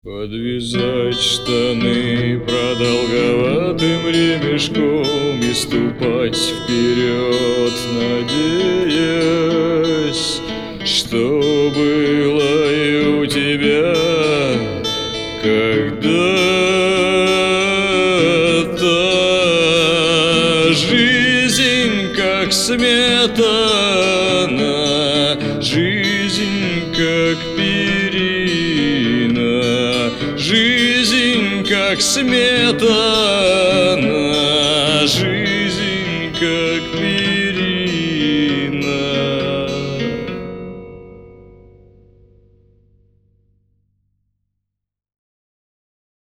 Подвязать штаны продолговатым ремешком и ступать вперед, надеясь, что было и у тебя когда-то. Жизнь как сметана, жизнь как перина, жизнь как сметана.